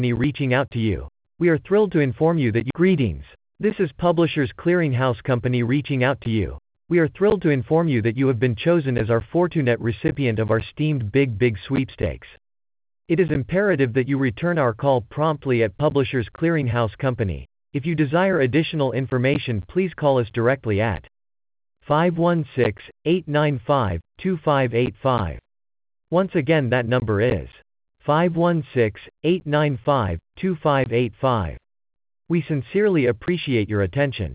reaching out to you. We are thrilled to inform you that Greetings. This is Publishers Clearinghouse Company reaching out to you. We are thrilled to inform you that you have been chosen as our Fortunate recipient of our steamed Big Sweepstakes. It is imperative that you return our call promptly at Publishers Clearinghouse Company. If you desire additional information, please call us directly at 516-895-2585. Once again, that number is 516-895-2585. We sincerely appreciate your attention.